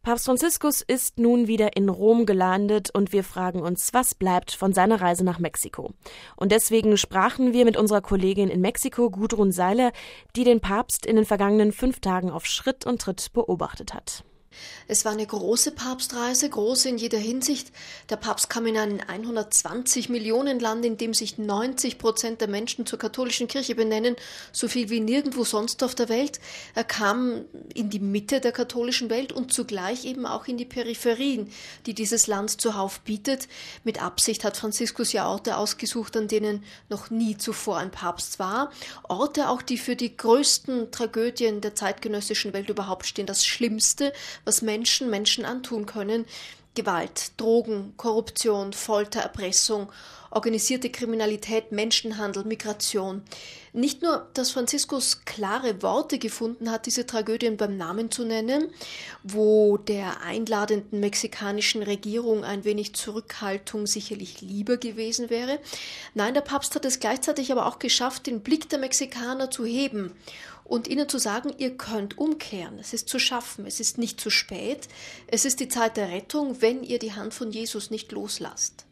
Papst Franziskus ist nun wieder in Rom gelandet und wir fragen uns, was bleibt von seiner Reise nach Mexiko? Und deswegen sprachen wir mit unserer Kollegin in Mexiko, Gudrun Seiler, die den Papst in den vergangenen 5 Tagen auf Schritt und Tritt beobachtet hat. Es war eine große Papstreise, groß in jeder Hinsicht. Der Papst kam in ein 120 Millionen Land, in dem sich 90% der Menschen zur katholischen Kirche benennen, so viel wie nirgendwo sonst auf der Welt. Er kam in die Mitte der katholischen Welt und zugleich eben auch in die Peripherien, die dieses Land zuhauf bietet. Mit Absicht hat Franziskus ja Orte ausgesucht, an denen noch nie zuvor ein Papst war. Orte auch, die für die größten Tragödien der zeitgenössischen Welt überhaupt stehen. Das Schlimmste, was Menschen antun können: Gewalt, Drogen, Korruption, Folter, Erpressung, organisierte Kriminalität, Menschenhandel, Migration. Nicht nur, dass Franziskus klare Worte gefunden hat, diese Tragödien beim Namen zu nennen, wo der einladenden mexikanischen Regierung ein wenig Zurückhaltung sicherlich lieber gewesen wäre. Nein, der Papst hat es gleichzeitig aber auch geschafft, den Blick der Mexikaner zu heben und ihnen zu sagen, ihr könnt umkehren, es ist zu schaffen, es ist nicht zu spät, es ist die Zeit der Rettung, wenn ihr die Hand von Jesus nicht loslasst.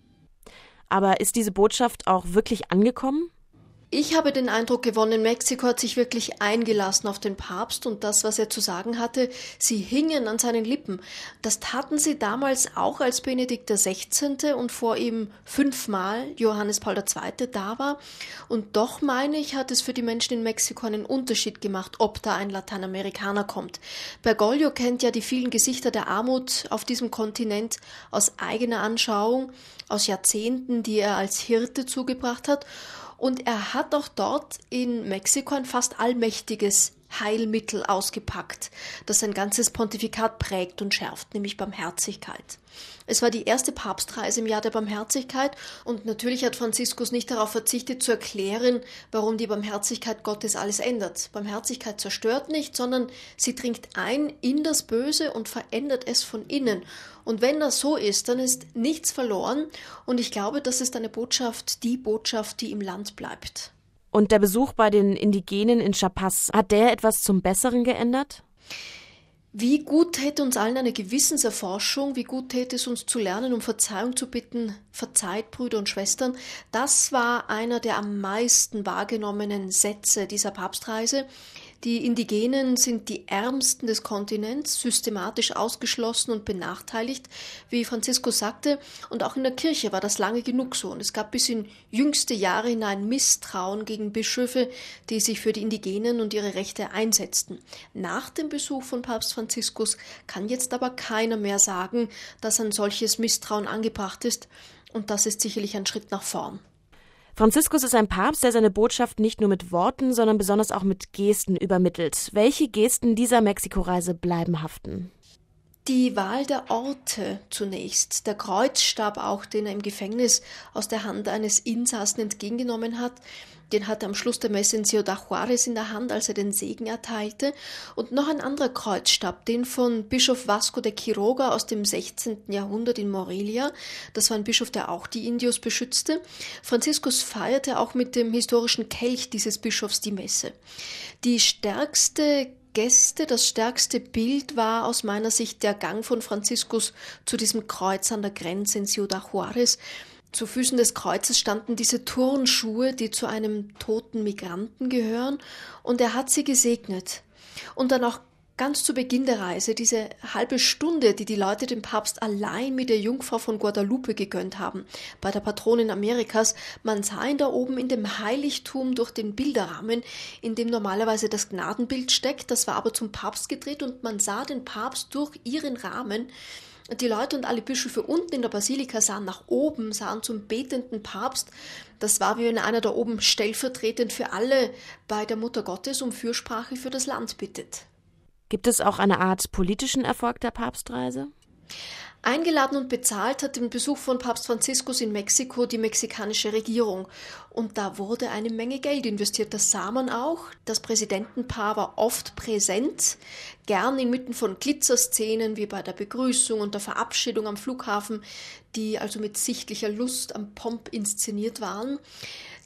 Aber ist diese Botschaft auch wirklich angekommen? Ich habe den Eindruck gewonnen, Mexiko hat sich wirklich eingelassen auf den Papst und das, was er zu sagen hatte, sie hingen an seinen Lippen. Das taten sie damals auch, als Benedikt XVI. Und vor ihm 5-mal Johannes Paul II. Da war. Und doch, meine ich, hat es für die Menschen in Mexiko einen Unterschied gemacht, ob da ein Lateinamerikaner kommt. Bergoglio kennt ja die vielen Gesichter der Armut auf diesem Kontinent aus eigener Anschauung, aus Jahrzehnten, die er als Hirte zugebracht hat. Und er hat auch dort in Mexiko ein fast allmächtiges Heilmittel ausgepackt, das sein ganzes Pontifikat prägt und schärft, nämlich Barmherzigkeit. Es war die erste Papstreise im Jahr der Barmherzigkeit und natürlich hat Franziskus nicht darauf verzichtet zu erklären, warum die Barmherzigkeit Gottes alles ändert. Barmherzigkeit zerstört nicht, sondern sie dringt ein in das Böse und verändert es von innen. Und wenn das so ist, dann ist nichts verloren und ich glaube, das ist eine Botschaft, die im Land bleibt. Und der Besuch bei den Indigenen in Chiapas, hat der etwas zum Besseren geändert? Wie gut täte uns allen eine Gewissenserforschung, wie gut täte es uns zu lernen, um Verzeihung zu bitten, verzeiht, Brüder und Schwestern. Das war einer der am meisten wahrgenommenen Sätze dieser Papstreise. Die Indigenen sind die Ärmsten des Kontinents, systematisch ausgeschlossen und benachteiligt, wie Franziskus sagte, und auch in der Kirche war das lange genug so. Und es gab bis in jüngste Jahre hinein Misstrauen gegen Bischöfe, die sich für die Indigenen und ihre Rechte einsetzten. Nach dem Besuch von Papst Franziskus kann jetzt aber keiner mehr sagen, dass ein solches Misstrauen angebracht ist, und das ist sicherlich ein Schritt nach vorn. Franziskus ist ein Papst, der seine Botschaft nicht nur mit Worten, sondern besonders auch mit Gesten übermittelt. Welche Gesten dieser Mexiko-Reise bleiben haften? Die Wahl der Orte zunächst, der Kreuzstab auch, den er im Gefängnis aus der Hand eines Insassen entgegengenommen hat, den hatte am Schluss der Messe in Ciudad Juárez in der Hand, als er den Segen erteilte. Und noch ein anderer Kreuzstab, den von Bischof Vasco de Quiroga aus dem 16. Jahrhundert in Morelia. Das war ein Bischof, der auch die Indios beschützte. Franziskus feierte auch mit dem historischen Kelch dieses Bischofs die Messe. Die stärkste Geste, das stärkste Bild war aus meiner Sicht der Gang von Franziskus zu diesem Kreuz an der Grenze in Ciudad Juárez. Zu Füßen des Kreuzes standen diese Turnschuhe, die zu einem toten Migranten gehören, und er hat sie gesegnet. Und dann auch ganz zu Beginn der Reise, diese halbe Stunde, die die Leute dem Papst allein mit der Jungfrau von Guadalupe gegönnt haben, bei der Patronin Amerikas, man sah ihn da oben in dem Heiligtum durch den Bilderrahmen, in dem normalerweise das Gnadenbild steckt, das war aber zum Papst gedreht und man sah den Papst durch ihren Rahmen. Die Leute und alle Bischöfe unten in der Basilika sahen nach oben, sahen zum betenden Papst. Das war, wie wenn einer da oben stellvertretend für alle bei der Mutter Gottes um Fürsprache für das Land bittet. Gibt es auch eine Art politischen Erfolg der Papstreise? Eingeladen und bezahlt hat den Besuch von Papst Franziskus in Mexiko die mexikanische Regierung. Und da wurde eine Menge Geld investiert. Das sah man auch. Das Präsidentenpaar war oft präsent, gern inmitten von Glitzerszenen wie bei der Begrüßung und der Verabschiedung am Flughafen, die also mit sichtlicher Lust am Pomp inszeniert waren.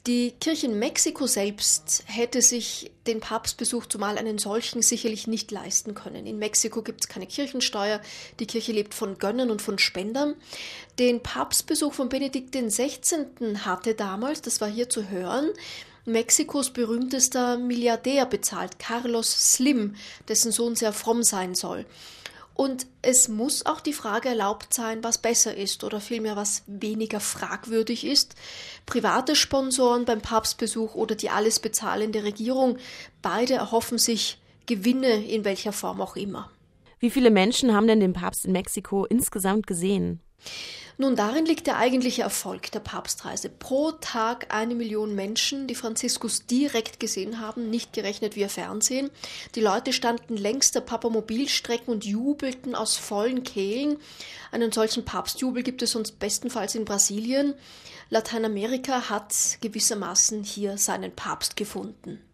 Die Kirche in Mexiko selbst hätte sich den Papstbesuch, zumal einen solchen, sicherlich nicht leisten können. In Mexiko gibt es keine Kirchensteuer, die Kirche lebt von Gönnern und von Spendern. Den Papstbesuch von Benedikt XVI. Hatte damals, das war hier zu hören, Mexikos berühmtester Milliardär bezahlt, Carlos Slim, dessen Sohn sehr fromm sein soll. Und es muss auch die Frage erlaubt sein, was besser ist oder vielmehr was weniger fragwürdig ist. Private Sponsoren beim Papstbesuch oder die alles bezahlende Regierung, beide erhoffen sich Gewinne in welcher Form auch immer. Wie viele Menschen haben denn den Papst in Mexiko insgesamt gesehen? Nun, darin liegt der eigentliche Erfolg der Papstreise. Pro Tag 1 Million Menschen, die Franziskus direkt gesehen haben, nicht gerechnet via Fernsehen. Die Leute standen längs der Papamobilstrecken und jubelten aus vollen Kehlen. Einen solchen Papstjubel gibt es sonst bestenfalls in Brasilien. Lateinamerika hat gewissermaßen hier seinen Papst gefunden.